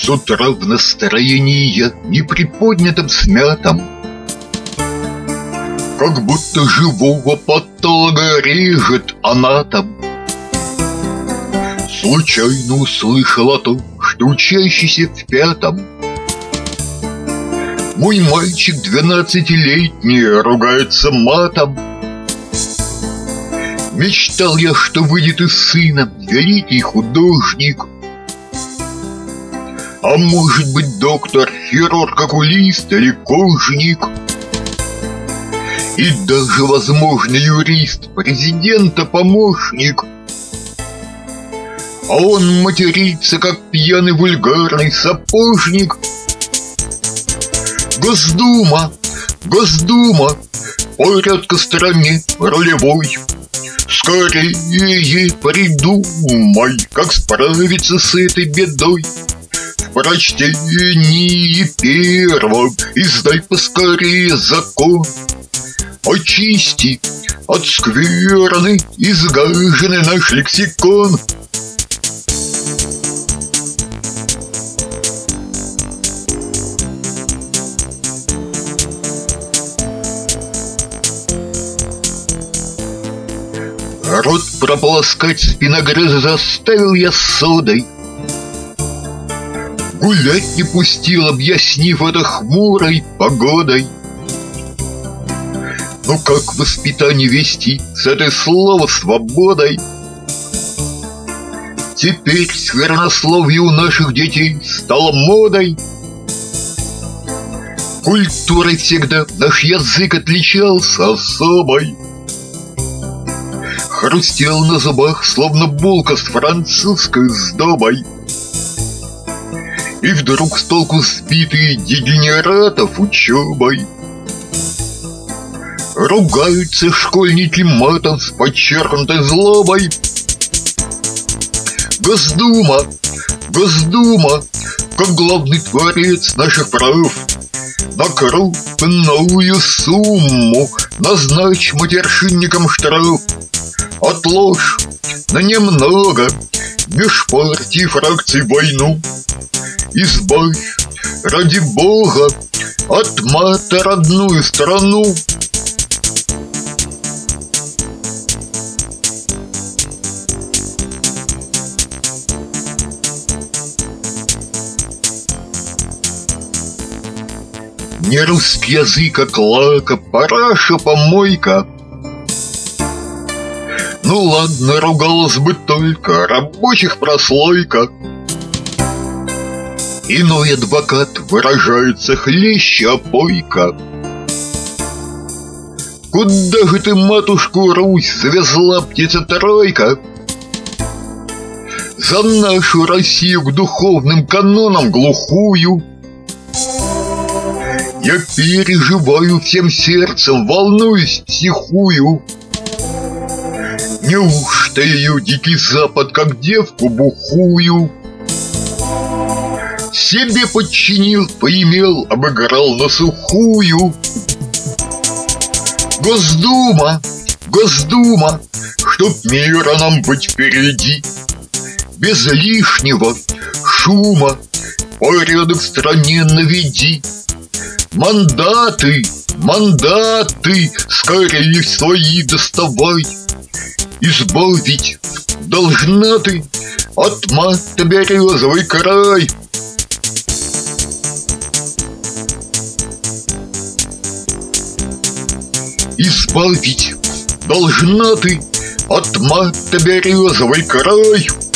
С утра в настроении неприподнятом, смятом, как будто живого патолога режет анатом. Случайно услышал о том, что учащийся в 5-м мой мальчик 12-летний ругается матом. Мечтал я, что выйдет из сына великий художник, а может быть доктор, хирург, окулист или кожник, и даже, возможно, юрист, президента помощник. А он матерится, как пьяный вульгарный сапожник. Госдума, Госдума, порядка стране рулевой, скорее придумай, как справиться с этой бедой. В прочтении первом издай поскорее закон, очисти от скверны изгаженный наш лексикон. Рот прополоскать с винограда заставил я содой. Гулять не пустил, объяснив это хмурой погодой. Ну как воспитание вести с этой слова свободой? Теперь сквернословие у наших детей стало модой. Культурой всегда наш язык отличался особой. Хрустел на зубах, словно булка с французской сдобой. И вдруг с толку сбитые дегенератов учебой ругаются школьники матом с подчеркнутой злобой. Госдума, Госдума, как главный творец наших прав, на крупную сумму назначь матершинникам штраф. Отложь на немного меж партий и фракций войну. Избавь, ради Бога, от мата родную страну. Не русский язык, а клака, параша, помойка. Ну ладно, ругалась бы только рабочих прослойка. Иной адвокат выражается хлеще опойка. Куда же ты, матушку Русь, завезла птица-тройка? За нашу Россию к духовным канонам глухую. Я переживаю всем сердцем, волнуюсь втихую. Неужто ее дикий запад, как девку бухую, себе подчинил, поимел, обыграл на сухую? Госдума, Госдума, чтоб мира нам быть впереди, без лишнего шума порядок в стране наведи. Мандаты, мандаты, скорее свои доставай. Избавить должна ты от мата березовый край. Избавить должна ты от мата березовый край.